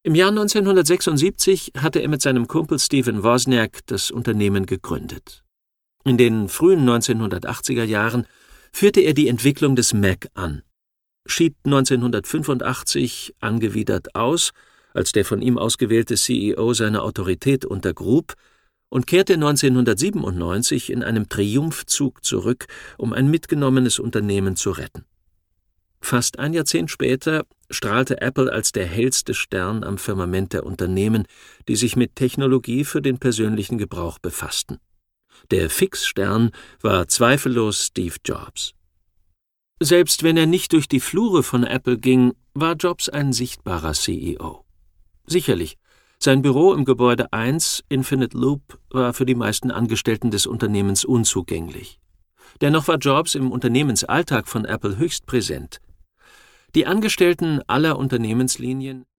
Im Jahr 1976 hatte er mit seinem Kumpel Stephen Wozniak das Unternehmen gegründet. In den frühen 1980er Jahren führte er die Entwicklung des Mac an, schied 1985 angewidert aus, als der von ihm ausgewählte CEO seine Autorität untergrub, und kehrte 1997 in einem Triumphzug zurück, um ein mitgenommenes Unternehmen zu retten. Fast ein Jahrzehnt später strahlte Apple als der hellste Stern am Firmament der Unternehmen, die sich mit Technologie für den persönlichen Gebrauch befassten. Der Fixstern war zweifellos Steve Jobs. Selbst wenn er nicht durch die Flure von Apple ging, war Jobs ein sichtbarer CEO. Sicherlich, sein Büro im Gebäude 1, Infinite Loop, war für die meisten Angestellten des Unternehmens unzugänglich. Dennoch war Jobs im Unternehmensalltag von Apple höchst präsent. Die Angestellten aller Unternehmenslinien